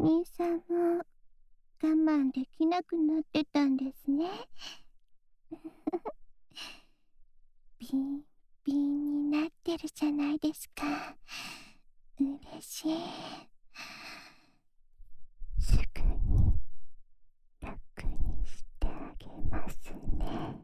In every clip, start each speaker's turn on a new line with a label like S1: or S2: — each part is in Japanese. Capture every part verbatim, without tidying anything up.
S1: 人さんも我慢できなくなってたんですね。ビンビンになってるじゃないですか。嬉しい。すぐに楽にしてあげますね。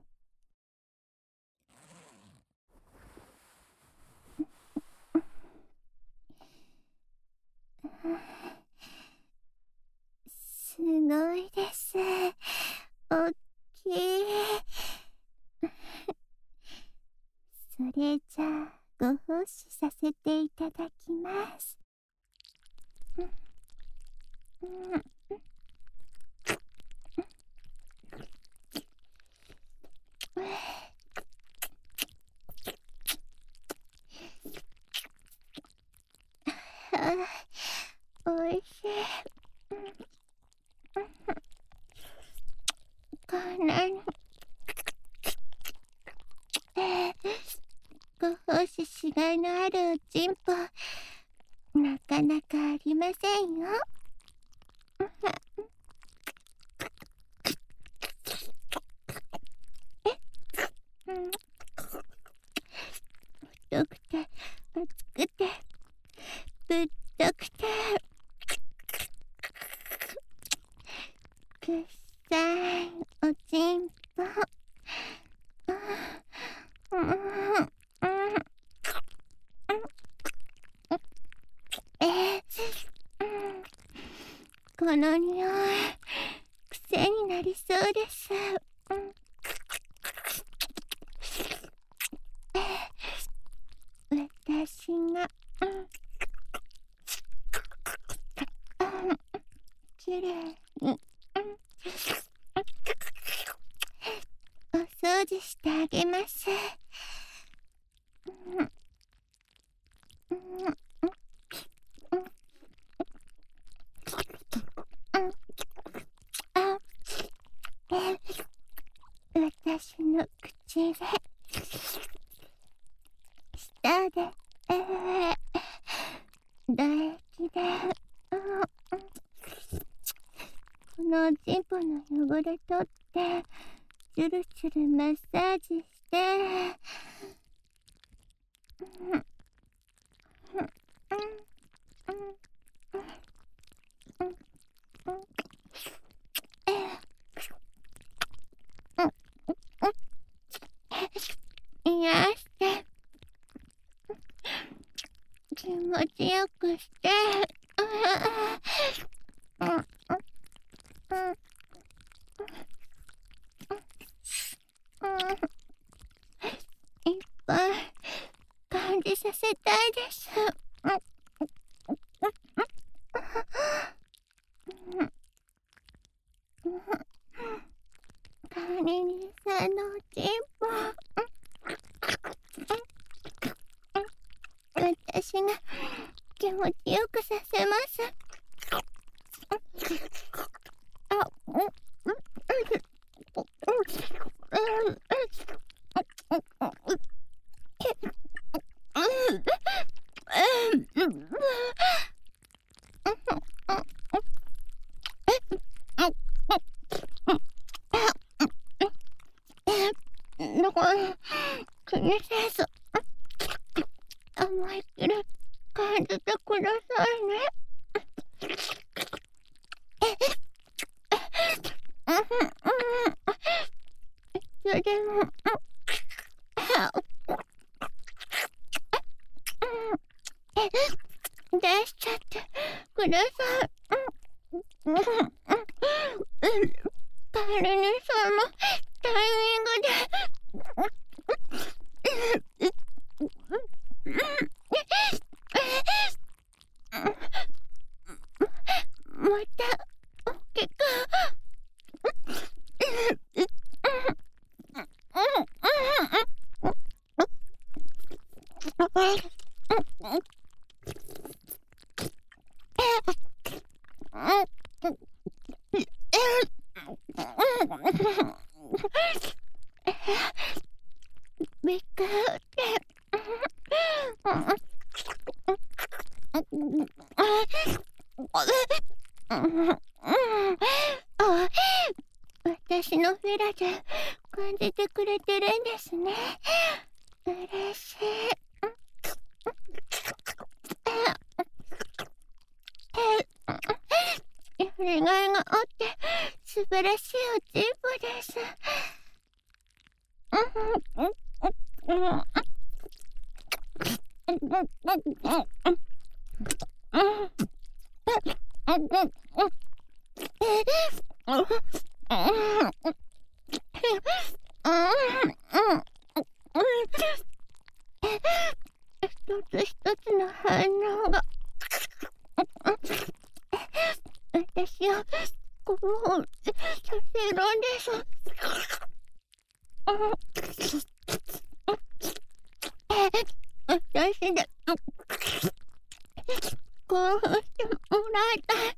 S1: すごいです。おっきい。それじゃあご奉仕させていただきます。うんうん、おいしい。こんなにご奉仕しがいのあるおちんぽなかなかありませんよ。太くて厚くてぶっとくてくっさいおちんぽ。うんうんえー、この匂い癖になりそうです。私がきれいにお掃除してあげます。私の口で舌で、えー、唾液で、うん、このおちんぽの汚れ取ってチュルチュルマッサージして、うんうん癒して気持ちよくして、いっぱい感じさせたいです。管理人さんのおちんぽ私が気持ちよくさせます。あ、うん、だから気にせず思いっきり感じてくださいね。それでも出しちゃってください。管理人さんのタイミングでまた大きくびっくりうんうん、あ、私のフェラで感じてくれてるんですね。嬉しい。やりがいがあって素晴らしいおちんぽです。一つ一つの反応が私を興奮させるんです。私で興奮してもらいたい。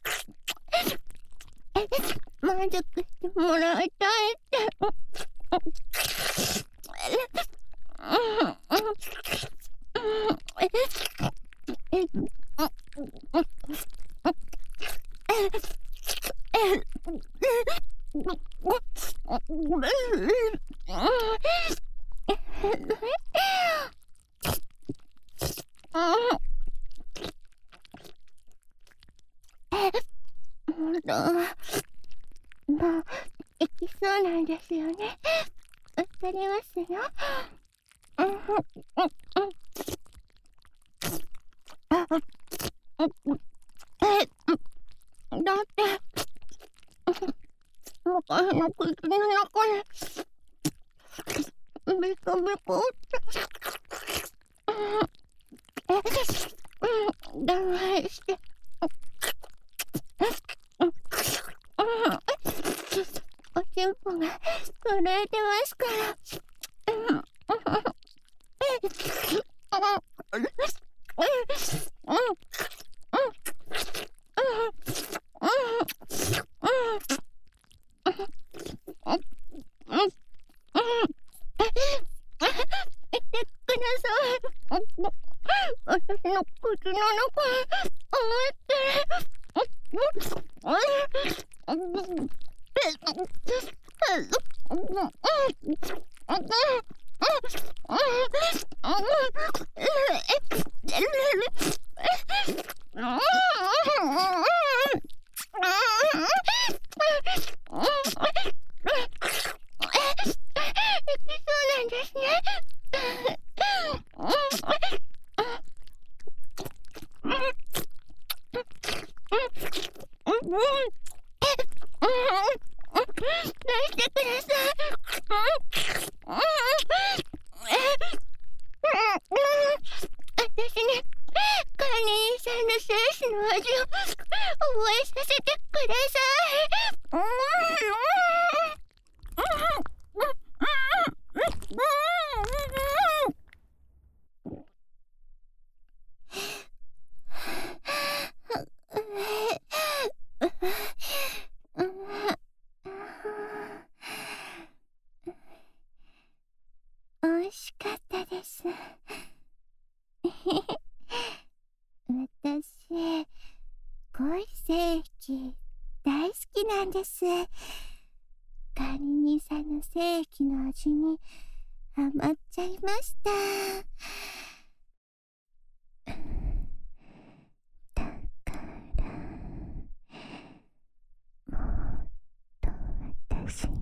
S1: 満足してもらいたいって。本当はもう行きそうなんですよね。わかりますよ。だって昔の口の中にビコビコって我慢しておちんぽが震えてますから。私の口の中に思いっきりそうなんですね。出してください。私に管理人さんの精子の味を覚えさせてください。美味しかったです。私、恋世紀大好きなんです。管理人さんの世紀の味にハマっちゃいました。だからもっと私に